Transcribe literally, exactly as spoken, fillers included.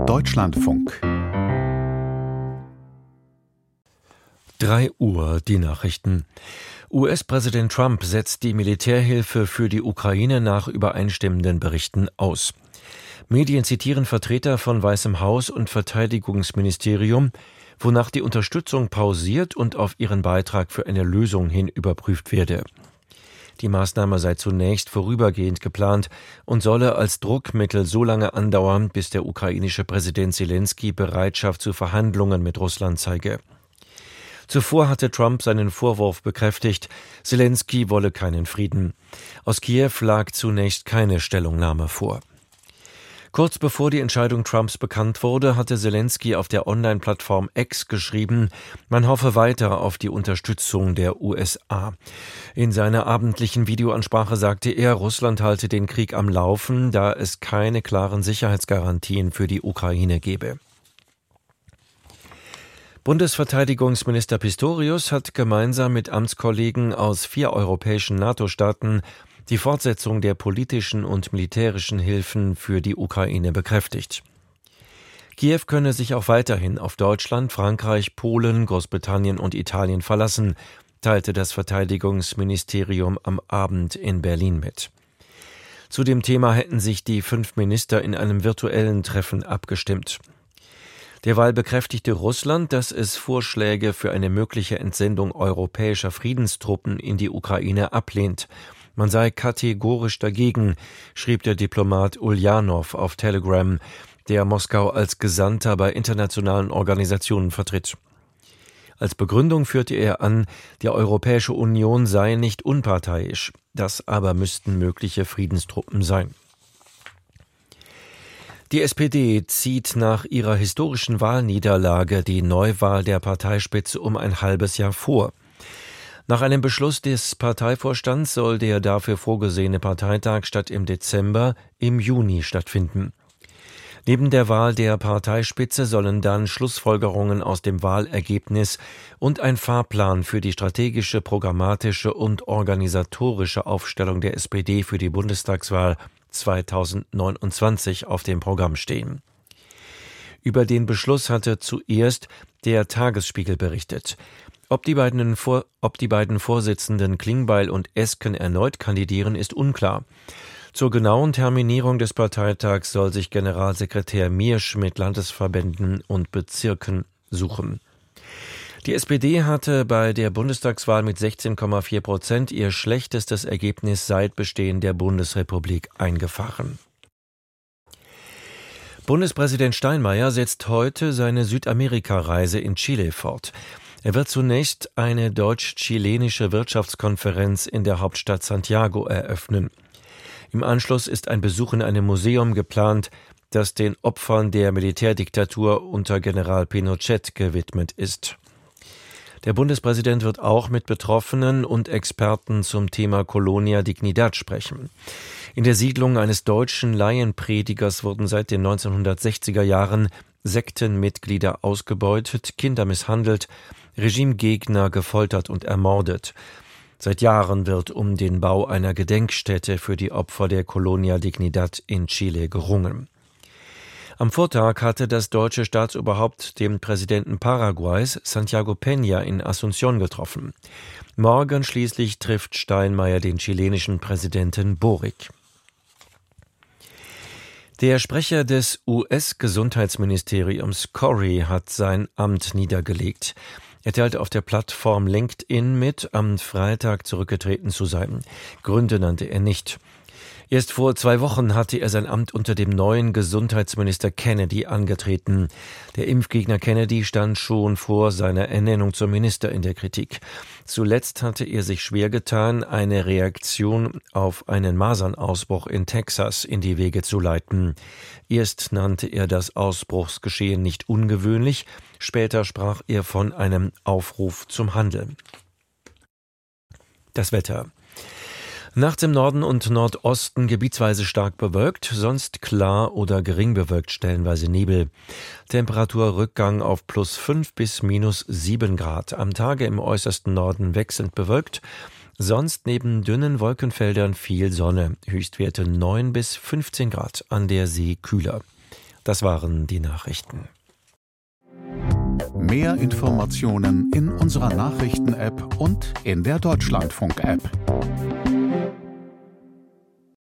Deutschlandfunk. drei Uhr, die Nachrichten. U S-Präsident Trump setzt die Militärhilfe für die Ukraine nach übereinstimmenden Berichten aus. Medien zitieren Vertreter von Weißem Haus und Verteidigungsministerium, wonach die Unterstützung pausiert und auf ihren Beitrag für eine Lösung hin überprüft werde. Die Maßnahme sei zunächst vorübergehend geplant und solle als Druckmittel so lange andauern, bis der ukrainische Präsident Selenskyj Bereitschaft zu Verhandlungen mit Russland zeige. Zuvor hatte Trump seinen Vorwurf bekräftigt, Selenskyj wolle keinen Frieden. Aus Kiew lag zunächst keine Stellungnahme vor. Kurz bevor die Entscheidung Trumps bekannt wurde, hatte Selenskyj auf der Online-Plattform X geschrieben, man hoffe weiter auf die Unterstützung der U S A. In seiner abendlichen Videoansprache sagte er, Russland halte den Krieg am Laufen, da es keine klaren Sicherheitsgarantien für die Ukraine gebe. Bundesverteidigungsminister Pistorius hat gemeinsam mit Amtskollegen aus vier europäischen NATO-Staaten die Fortsetzung der politischen und militärischen Hilfen für die Ukraine bekräftigt. Kiew könne sich auch weiterhin auf Deutschland, Frankreich, Polen, Großbritannien und Italien verlassen, teilte das Verteidigungsministerium am Abend in Berlin mit. Zu dem Thema hätten sich die fünf Minister in einem virtuellen Treffen abgestimmt. Derweil bekräftigte Russland, dass es Vorschläge für eine mögliche Entsendung europäischer Friedenstruppen in die Ukraine ablehnt. Man sei kategorisch dagegen, schrieb der Diplomat Uljanov auf Telegram, der Moskau als Gesandter bei internationalen Organisationen vertritt. Als Begründung führte er an, die Europäische Union sei nicht unparteiisch, das aber müssten mögliche Friedenstruppen sein. Die S P D zieht nach ihrer historischen Wahlniederlage die Neuwahl der Parteispitze um ein halbes Jahr vor. Nach einem Beschluss des Parteivorstands soll der dafür vorgesehene Parteitag statt im Dezember im Juni stattfinden. Neben der Wahl der Parteispitze sollen dann Schlussfolgerungen aus dem Wahlergebnis und ein Fahrplan für die strategische, programmatische und organisatorische Aufstellung der S P D für die Bundestagswahl zweitausendneunundzwanzig auf dem Programm stehen. Über den Beschluss hatte zuerst der Tagesspiegel berichtet. Ob die beiden, Vor- ob die beiden Vorsitzenden Klingbeil und Esken erneut kandidieren, ist unklar. Zur genauen Terminierung des Parteitags soll sich Generalsekretär Miersch mit Landesverbänden und Bezirken suchen. Die S P D hatte bei der Bundestagswahl mit sechzehn Komma vier Prozent ihr schlechtestes Ergebnis seit Bestehen der Bundesrepublik eingefahren. Bundespräsident Steinmeier setzt heute seine Südamerika-Reise in Chile fort. Er wird zunächst eine deutsch-chilenische Wirtschaftskonferenz in der Hauptstadt Santiago eröffnen. Im Anschluss ist ein Besuch in einem Museum geplant, das den Opfern der Militärdiktatur unter General Pinochet gewidmet ist. Der Bundespräsident wird auch mit Betroffenen und Experten zum Thema Colonia Dignidad sprechen. In der Siedlung eines deutschen Laienpredigers wurden seit den neunzehnhundertsechziger Jahren Sektenmitglieder ausgebeutet, Kinder misshandelt, Regimegegner gefoltert und ermordet. Seit Jahren wird um den Bau einer Gedenkstätte für die Opfer der Colonia Dignidad in Chile gerungen. Am Vortag hatte das deutsche Staatsoberhaupt den Präsidenten Paraguays, Santiago Peña, in Asunción getroffen. Morgen schließlich trifft Steinmeier den chilenischen Präsidenten Boric. Der Sprecher des U S-Gesundheitsministeriums Corey hat sein Amt niedergelegt. Er teilte auf der Plattform LinkedIn mit, am Freitag zurückgetreten zu sein. Gründe nannte er nicht. Erst vor zwei Wochen hatte er sein Amt unter dem neuen Gesundheitsminister Kennedy angetreten. Der Impfgegner Kennedy stand schon vor seiner Ernennung zum Minister in der Kritik. Zuletzt hatte er sich schwer getan, eine Reaktion auf einen Masernausbruch in Texas in die Wege zu leiten. Erst nannte er das Ausbruchsgeschehen nicht ungewöhnlich, später sprach er von einem Aufruf zum Handeln. Das Wetter. Nachts im Norden und Nordosten gebietsweise stark bewölkt, sonst klar oder gering bewölkt, stellenweise Nebel. Temperaturrückgang auf plus fünf bis minus sieben Grad. Am Tage im äußersten Norden wechselnd bewölkt, sonst neben dünnen Wolkenfeldern viel Sonne. Höchstwerte neun bis fünfzehn Grad, an der See kühler. Das waren die Nachrichten. Mehr Informationen in unserer Nachrichten-App und in der Deutschlandfunk-App.